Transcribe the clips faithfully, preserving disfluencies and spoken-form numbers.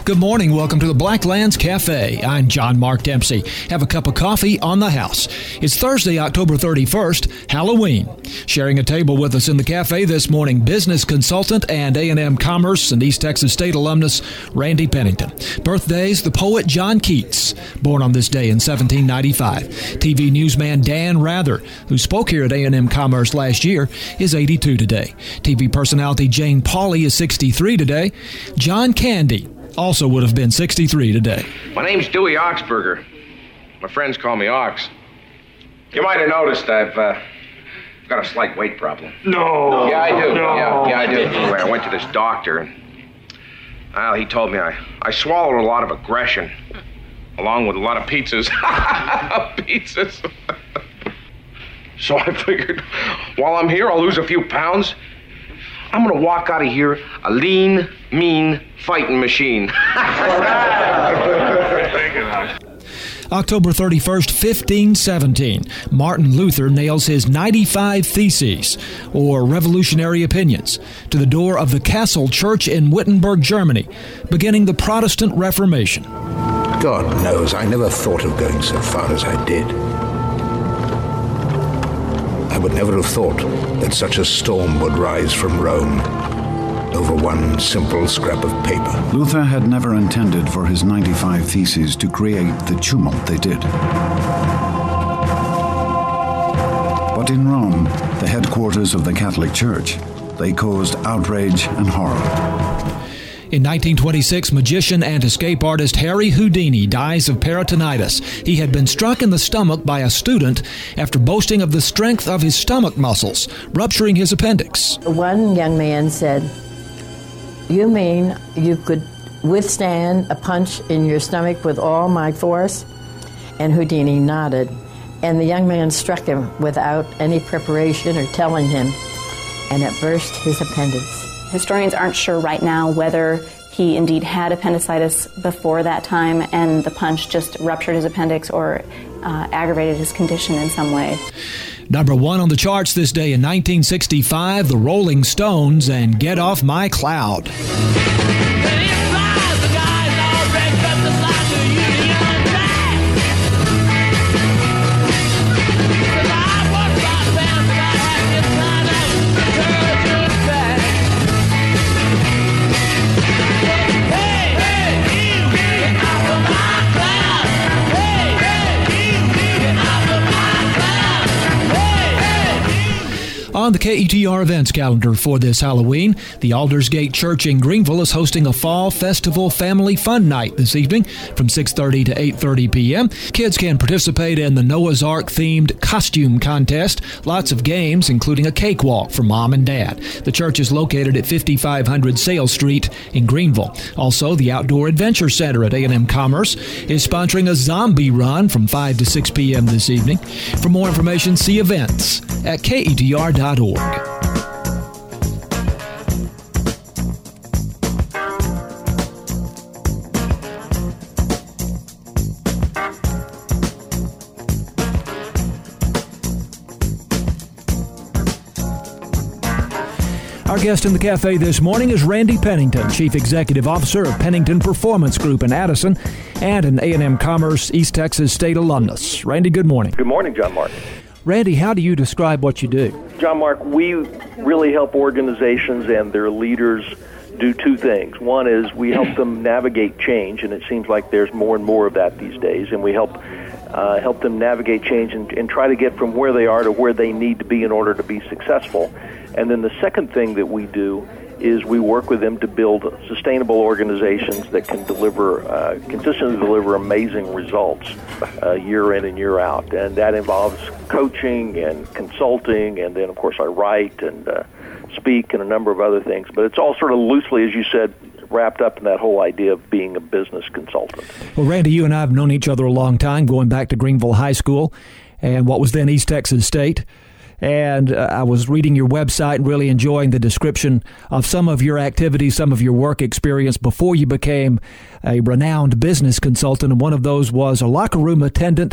Good morning. Welcome to the Blacklands Cafe. I'm John Mark Dempsey. Have a cup of coffee on the house. It's Thursday, October thirty-first, Halloween. Sharing a table with us in the cafe this morning, business consultant and A and M Commerce and East Texas State alumnus Randy Pennington. Birthdays, the poet John Keats, born on this day in seventeen ninety-five. T V newsman Dan Rather, who spoke here at A and M Commerce last year, is eighty-two today. T V personality Jane Pauley is sixty-three today. John Candy also would have been sixty-three today. My name's Dewey Oxburger. My friends call me Ox. You might have noticed I've uh, got a slight weight problem. No. Yeah, I do. No. Yeah, yeah, I do. Anyway, I went to this doctor, and well, he told me I, I swallowed a lot of aggression, along with a lot of pizzas. Pizzas. So I figured, while I'm here, I'll lose a few pounds. I'm gonna walk out of here a lean, mean fighting machine. October thirty-first, fifteen seventeen, Martin Luther nails his ninety-five Theses, or revolutionary opinions, to the door of the Castle Church in Wittenberg, Germany, beginning the Protestant Reformation. God knows, I never thought of going so far as I did. I would never have thought that such a storm would rise from Rome over one simple scrap of paper. Luther had never intended for his ninety-five Theses to create the tumult they did. But in Rome, the headquarters of the Catholic Church, they caused outrage and horror. In nineteen twenty-six, magician and escape artist Harry Houdini dies of peritonitis. He had been struck in the stomach by a student after boasting of the strength of his stomach muscles, rupturing his appendix. One young man said, "You mean you could withstand a punch in your stomach with all my force?" And Houdini nodded. And the young man struck him without any preparation or telling him, and it burst his appendix. Historians aren't sure right now whether he indeed had appendicitis before that time and the punch just ruptured his appendix or uh, aggravated his condition in some way. Number one on the charts this day in nineteen sixty-five, the Rolling Stones and Get Off My Cloud. On the K E T R events calendar for this Halloween, the Aldersgate Church in Greenville is hosting a Fall Festival Family Fun Night this evening from six thirty to eight thirty p.m. Kids can participate in the Noah's Ark-themed costume contest. Lots of games, including a cakewalk for Mom and Dad. The church is located at fifty-five hundred Sale Street in Greenville. Also, the Outdoor Adventure Center at A and M Commerce is sponsoring a zombie run from five to six p.m. this evening. For more information, see events at K E T R dot org. Our guest in the cafe this morning is Randy Pennington, Chief Executive Officer of Pennington Performance Group in Addison and an A and M Commerce East Texas State alumnus. Randy, good morning. Good morning, John Mark. Randy, how do you describe what you do? John Mark, we really help organizations and their leaders do two things. One is we help them navigate change, and it seems like there's more and more of that these days, and we help uh, help them navigate change and, and try to get from where they are to where they need to be in order to be successful. And then the second thing that we do is we work with them to build sustainable organizations that can deliver, uh, consistently deliver amazing results uh, year in and year out. And that involves coaching and consulting, and then, of course, I write and uh, speak and a number of other things. But it's all sort of loosely, as you said, wrapped up in that whole idea of being a business consultant. Well, Randy, you and I have known each other a long time, going back to Greenville High School and what was then East Texas State. And uh, I was reading your website and really enjoying the description of some of your activities, some of your work experience before you became a renowned business consultant. And one of those was a locker room attendant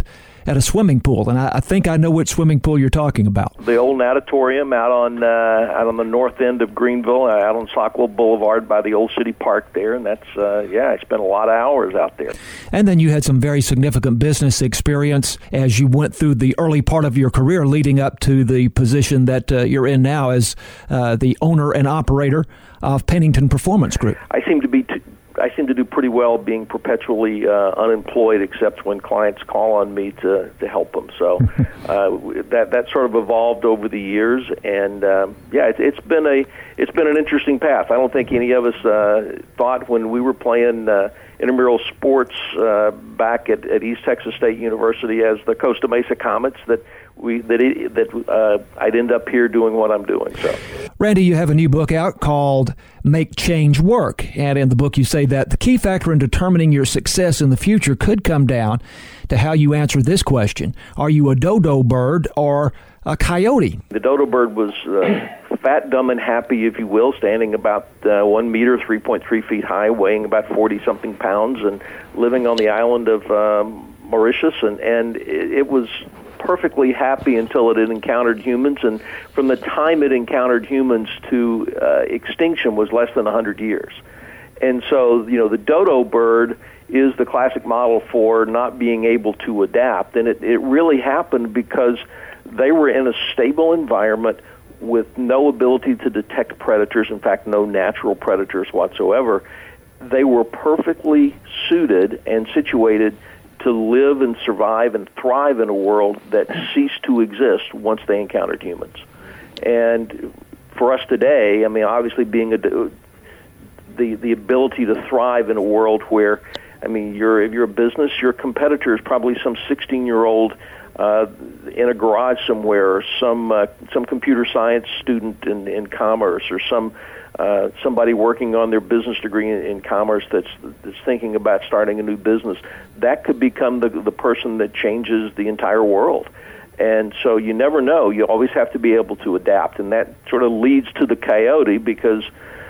at a swimming pool, and I, I think I know which swimming pool you're talking about. The old natatorium out on uh, out on the north end of Greenville, uh, out on Sockville Boulevard by the old city park there, and that's uh, yeah, I spent a lot of hours out there. And then you had some very significant business experience as you went through the early part of your career, leading up to the position that uh, you're in now as uh, the owner and operator of Pennington Performance Group. I seem to be. T- I seem to do pretty well being perpetually uh, unemployed, except when clients call on me to, to help them. So uh, that that sort of evolved over the years, and um, yeah, it's, it's been a it's been an interesting path. I don't think any of us uh, thought when we were playing uh, intramural sports uh, back at, at East Texas State University as the Costa Mesa Comets that we that it, that uh, I'd end up here doing what I'm doing. So, Randy, you have a new book out called Make Change Work, and in the book you say that the key factor in determining your success in the future could come down to how you answer this question: are you a dodo bird or a coyote? The dodo bird was uh, fat, dumb, and happy, if you will, standing about uh, one meter, three point three feet high, weighing about forty something pounds, and living on the island of um, Mauritius, and and it, it was perfectly happy until it had encountered humans, and from the time it encountered humans to uh, extinction was less than one hundred years. And so, you know, the dodo bird is the classic model for not being able to adapt, and it, it really happened because they were in a stable environment with no ability to detect predators, in fact, no natural predators whatsoever. They were perfectly suited and situated to live and survive and thrive in a world that ceased to exist once they encountered humans. And for us today, I mean, obviously being a, the the ability to thrive in a world where, I mean, you're if you're a business, your competitor is probably some sixteen-year-old uh, in a garage somewhere, or some uh, some computer science student in, in commerce, or some Uh, somebody working on their business degree in, in commerce that's that's thinking about starting a new business. That could become the the person that changes the entire world. And so you never know. You always have to be able to adapt, and that sort of leads to the coyote, because,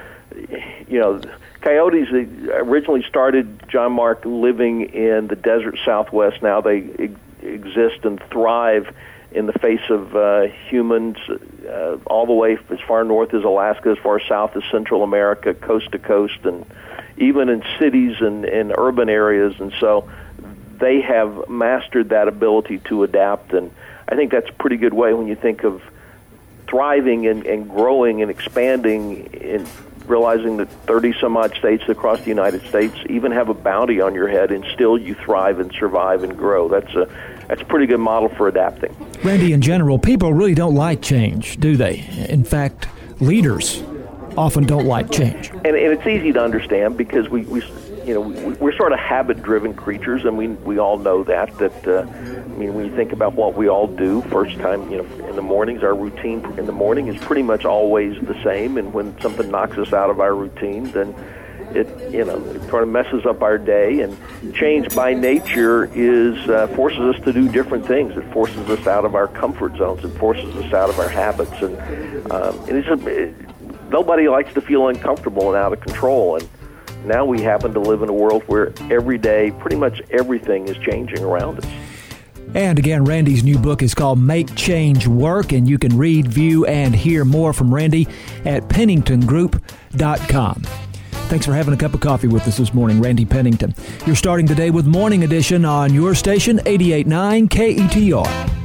you know, coyotes originally started, John Mark, living in the desert Southwest. Now they e- exist and thrive in the face of uh, humans, uh, all the way as far north as Alaska, as far south as Central America, coast to coast, and even in cities and in urban areas. And so they have mastered that ability to adapt, and I think that's a pretty good way when you think of thriving and, and growing and expanding, and realizing that thirty-some-odd states across the United States even have a bounty on your head, and still you thrive and survive and grow. That's a That's a pretty good model for adapting. Randy, in general, people really don't like change, do they? In fact, leaders often don't like change. And, and it's easy to understand because we, we you know, we, we're sort of habit-driven creatures, and we we all know that. That uh, I mean, when you think about what we all do, first time, you know, in the mornings, our routine in the morning is pretty much always the same. And when something knocks us out of our routine, then it, you know, it sort of messes up our day. And change by nature is uh, forces us to do different things. It forces us out of our comfort zones. It forces us out of our habits. And, um, and it's a, it, nobody likes to feel uncomfortable and out of control. And now we happen to live in a world where every day, pretty much everything is changing around us. And again, Randy's new book is called Make Change Work, and you can read, view, and hear more from Randy at pennington group dot com. Thanks for having a cup of coffee with us this morning, Randy Pennington. You're starting today with Morning Edition on your station, eighty-eight point nine K E T R.